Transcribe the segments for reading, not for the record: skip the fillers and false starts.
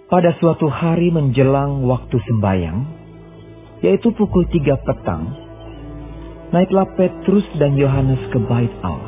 Pada suatu hari menjelang waktu sembahyang, yaitu pukul 3 petang, naiklah Petrus dan Yohanes ke bait Allah.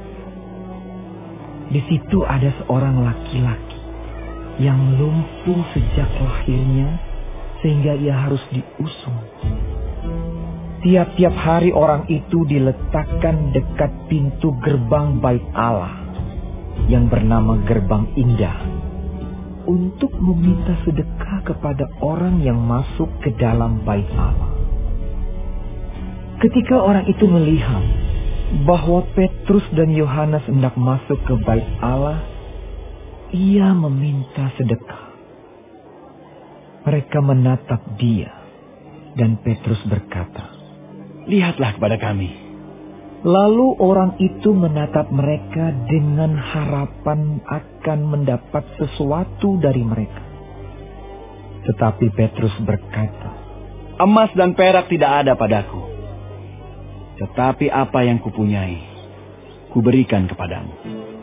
Di situ ada seorang laki-laki yang lumpuh sejak lahirnya sehingga ia harus diusung. Tiap-tiap hari orang itu diletakkan dekat pintu gerbang bait Allah yang bernama Gerbang Indah untuk meminta sedekah kepada orang yang masuk ke dalam bait Allah. Ketika orang itu melihat bahwa Petrus dan Yohanes hendak masuk ke bait Allah, ia meminta sedekah. Mereka menatap dia, dan Petrus berkata, "Lihatlah kepada kami." Lalu orang itu menatap mereka dengan harapan akan mendapat sesuatu dari mereka. Tetapi Petrus berkata, "Emas dan perak tidak ada padaku. Tetapi apa yang kupunyai, kuberikan kepadamu.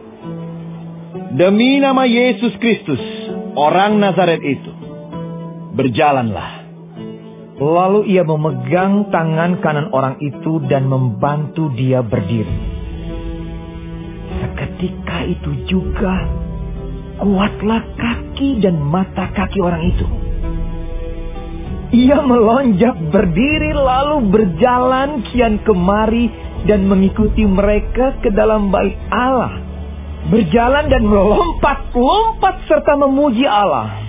Demi nama Yesus Kristus, orang Nazaret itu, berjalanlah." Lalu ia memegang tangan kanan orang itu dan membantu dia berdiri. Seketika itu juga kuatlah kaki dan mata kaki orang itu. Ia melonjak berdiri lalu berjalan kian kemari dan mengikuti mereka ke dalam bait Allah. Berjalan dan melompat-lompat serta memuji Allah.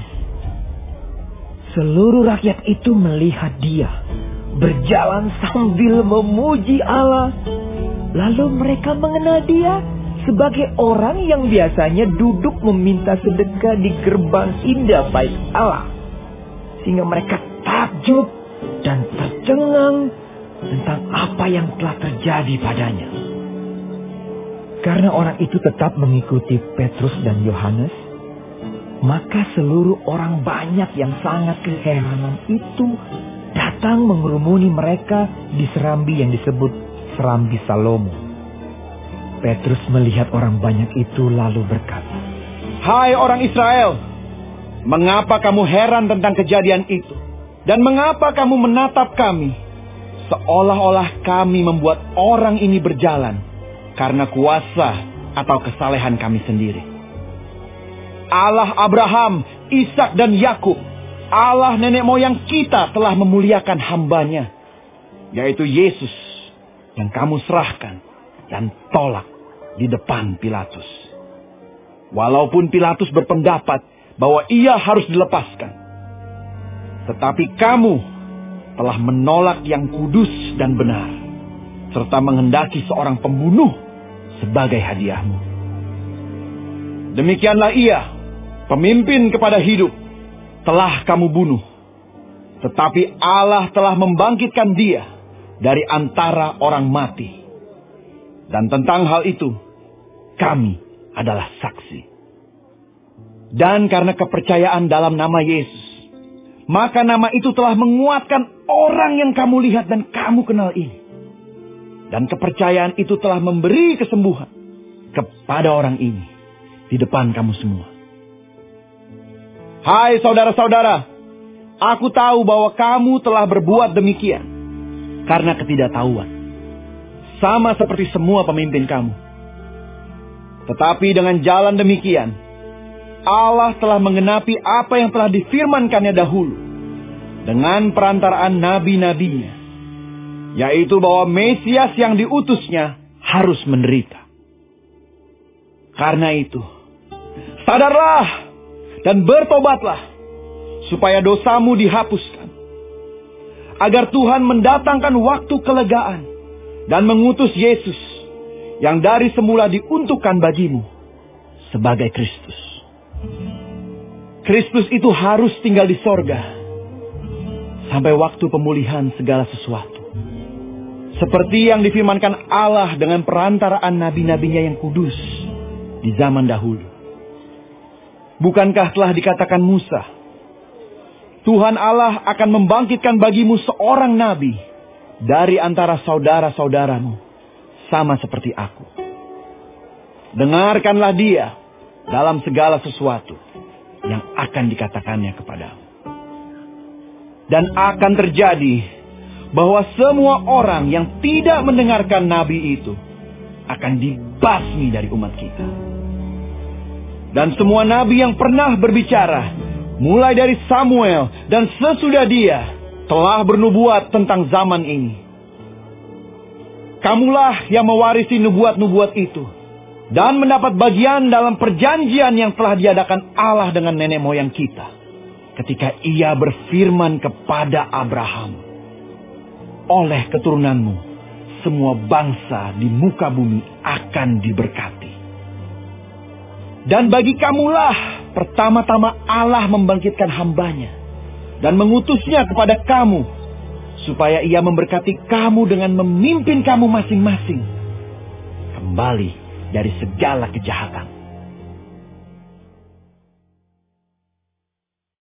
Seluruh rakyat itu melihat dia berjalan sambil memuji Allah. Lalu mereka mengenal dia sebagai orang yang biasanya duduk meminta sedekah di gerbang indah bait Allah. Sehingga mereka takjub dan tercengang tentang apa yang telah terjadi padanya. Karena orang itu tetap mengikuti Petrus dan Yohanes, maka seluruh orang banyak yang sangat keheranan itu datang mengerumuni mereka di serambi yang disebut Serambi Salomo. Petrus melihat orang banyak itu lalu berkata, "Hai orang Israel, mengapa kamu heran tentang kejadian itu? Dan mengapa kamu menatap kami seolah-olah kami membuat orang ini berjalan karena kuasa atau kesalehan kami sendiri? Allah Abraham, Ishak dan Yakub, Allah nenek moyang kita telah memuliakan hambanya, yaitu Yesus yang kamu serahkan dan tolak di depan Pilatus. Walaupun Pilatus berpendapat bahwa ia harus dilepaskan, tetapi kamu telah menolak yang kudus dan benar, serta menghendaki seorang pembunuh sebagai hadiahmu. Demikianlah ia, pemimpin kepada hidup, telah kamu bunuh. Tetapi Allah telah membangkitkan dia dari antara orang mati. Dan tentang hal itu, kami adalah saksi. Dan karena kepercayaan dalam nama Yesus, maka nama itu telah menguatkan orang yang kamu lihat dan kamu kenal ini. Dan kepercayaan itu telah memberi kesembuhan kepada orang ini di depan kamu semua. Hai saudara-saudara, aku tahu bahwa kamu telah berbuat demikian karena ketidaktahuan, sama seperti semua pemimpin kamu. Tetapi dengan jalan demikian, Allah telah menggenapi apa yang telah difirmankannya dahulu dengan perantaraan nabi-nabinya, yaitu bahwa Mesias yang diutusnya harus menderita. Karena itu, sadarlah dan bertobatlah, supaya dosamu dihapuskan, agar Tuhan mendatangkan waktu kelegaan dan mengutus Yesus yang dari semula diuntukkan bagimu sebagai Kristus. Kristus itu harus tinggal di sorga sampai waktu pemulihan segala sesuatu, seperti yang difirmankan Allah dengan perantaraan nabi-nabinya yang kudus di zaman dahulu. Bukankah telah dikatakan Musa, Tuhan Allah akan membangkitkan bagimu seorang nabi dari antara saudara-saudaramu, sama seperti aku. Dengarkanlah dia dalam segala sesuatu yang akan dikatakannya kepadamu. Dan akan terjadi bahwa semua orang yang tidak mendengarkan nabi itu akan dibasmi dari umat kita. Dan semua nabi yang pernah berbicara, mulai dari Samuel dan sesudah dia, telah bernubuat tentang zaman ini. Kamulah yang mewarisi nubuat-nubuat itu dan mendapat bagian dalam perjanjian yang telah diadakan Allah dengan nenek moyang kita ketika ia berfirman kepada Abraham, oleh keturunanmu semua bangsa di muka bumi akan diberkati. Dan bagi kamulah pertama-tama Allah membangkitkan hambanya dan mengutusnya kepada kamu, supaya ia memberkati kamu dengan memimpin kamu masing-masing kembali dari segala kejahatan.